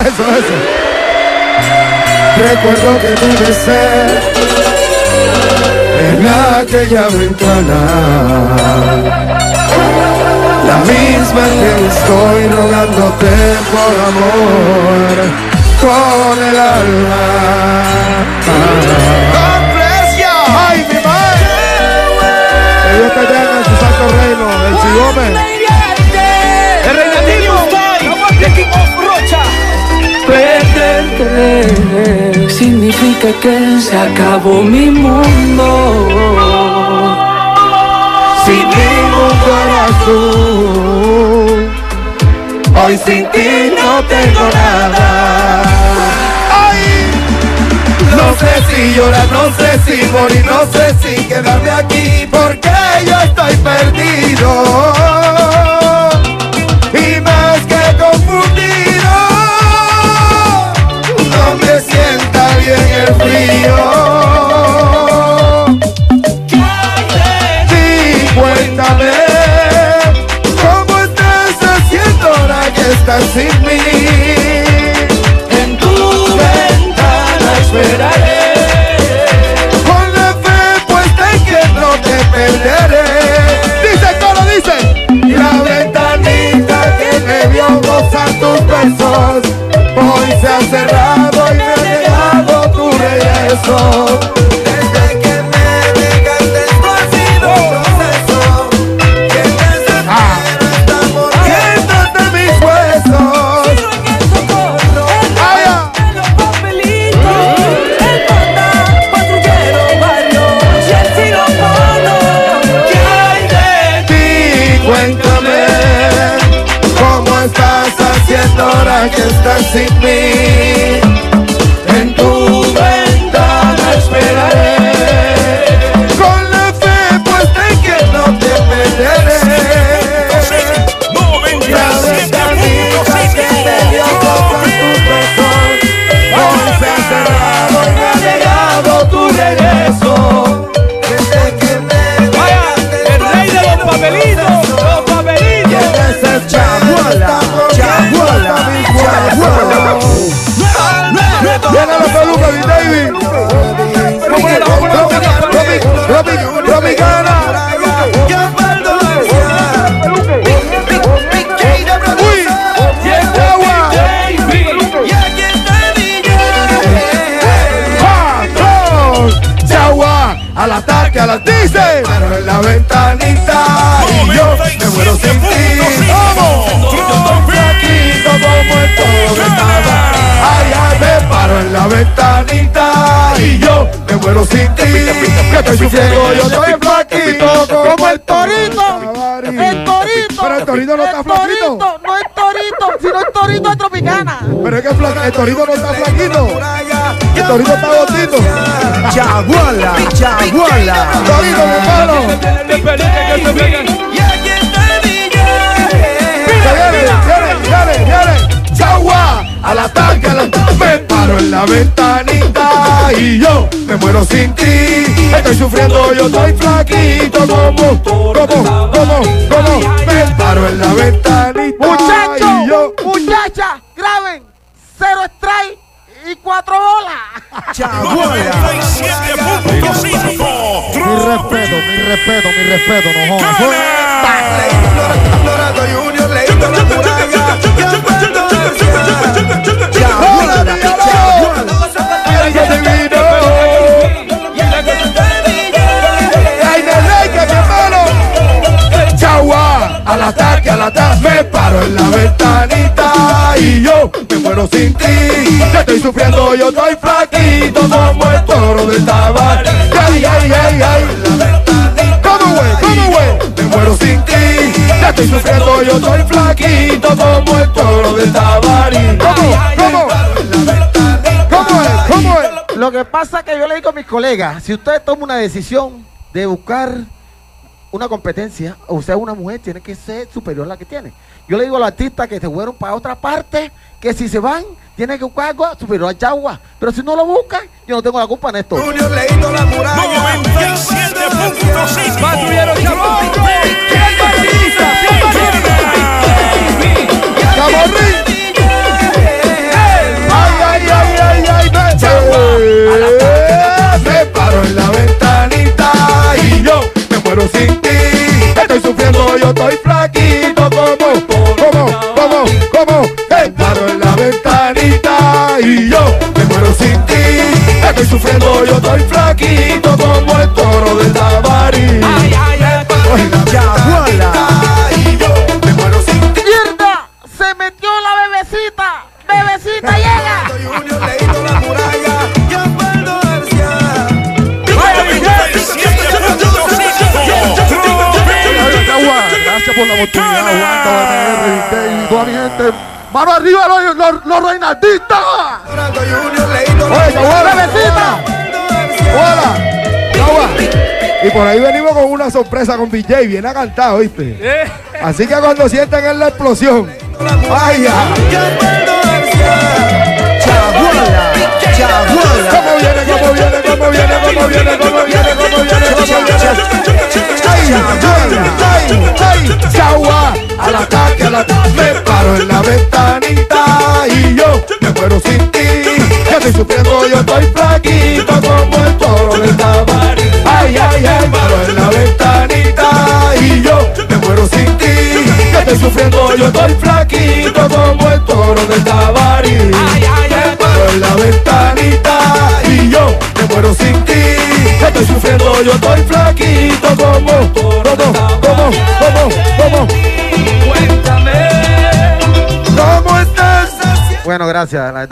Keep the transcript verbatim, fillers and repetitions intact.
Eso, eso. Recuerdo que te besé en aquella ventana, la misma que estoy rogándote por amor con el alma. ¡Ay, mi madre! Que Dios te tenga en su santo reino, el Chigome. El reinativo de King of Rocha. Perderte significa que se acabó mi mundo. Sin ningún corazón, hoy sin ti no tengo nada. Ay, no sé si llorar, no sé si morir, no sé si quedarme aquí, porque yo estoy perdido y más que confundido. No me sienta bien el frío. Cuéntame, ¿cómo estás haciendo ahora que estás sin mí? En tu ventana esperaré, con la fe puesta en que no te perderé. Dice, ¿cómo dice? La ventanita que me vio gozar tus besos, hoy se ha cerrado y me ha llegado tu regreso. Ahora que estás sin mí, en tu ventana esperaré, con la fe puesta en que no te perderé. La ventanita que me dio con tus besos, hoy se ha cerrado y me ha llegado tu regreso. Desde que me vaya, el rey de los papelitos, los papelitos. ¿Quién es el Chaguala? Chaguala. Viene la peluca, mi David. Tropicana. Uy, bien de agua. Chagua, al ataque, a las dice. Pero en la ventanita y yo me muero sin ti. ¡Vamos! Flaquito como el toro de nada. Ay, ay, me paro en la ventanita y yo me muero sin ti. Que estoy sufriendo, yo soy flaquito como el torito. El torito. Pero el torito no está El flaquito. torito, no es torito, sino el torito de Tropicana. Pero es que fla- el torito no está flaquito. El torito está gordito. Chaguala, chaguala. Torito, mi hermano. Viene, viene, viene. Chagua, al ataque, al ataque. Me paro en la ventanita y yo me muero sin ti. Estoy sufriendo, yo estoy flaquito como, como, como, como. Me paro en la ventanita Muchachos, y yo. muchachas, graben. Cero strike y cuatro bolas. Mi respeto, mi respeto, mi respeto, no jodas. Al ataque, al ataque, me paro en la ventanita y yo me muero sin ti. Ya estoy sufriendo, yo estoy flaquito como el toro del tabaco. Ay, ay, ay, ay. ¿Cómo güey? ¿Cómo güey? Me muero sin ti. Ya estoy sufriendo, yo estoy flaquito como el toro del tabaco. ¿Cómo? ¿Cómo? ¿Cómo es? ¿Cómo es? Lo que pasa es que yo le digo a mis colegas, si usted toma una decisión de buscar una competencia, o sea, una mujer tiene que ser superior a la que tiene. Yo le digo a los artistas que se fueron para otra parte, que si se van, tienen que buscar algo superior a Chagua. Pero si no lo buscan, yo no tengo la culpa en esto. Junior leído la muralla. noventa y siete punto cinco. Patrullero Chamorro. ¡Camorrín! por la oportunidad. Aguanta, B M R, y toda mi gente. ¡Mano arriba, los, los, los reinaldistas! ¡Oye, Chaguara, besita! ¡Hola! ¡Chagua! Y por ahí venimos con una sorpresa con B J, viene a cantar, ¿oíste? Así que cuando sienten en la explosión, ¡vaya! Chaguala, chaguala. ¿Cómo viene, cómo viene, cómo viene, cómo viene, cómo viene, cómo viene, cómo viene? ¡Ay, ay, ay, ay! ¡Chagua! Al ataque, al ataque. Me paro en la ventanita y yo me muero sin ti. Que estoy sufriendo, yo estoy flaquito como el toro del tabarí. Ay, ay, ay, me paro en la ventanita y yo me muero sin ti. Que estoy sufriendo, yo estoy flaquito como el toro del tabarí. Me paro en la ventanita y yo me muero sin ti. Que estoy sufriendo, yo estoy flaquito como, como, como, como, como. Cuéntame. ¿Cómo estás? Bueno, gracias. La verdad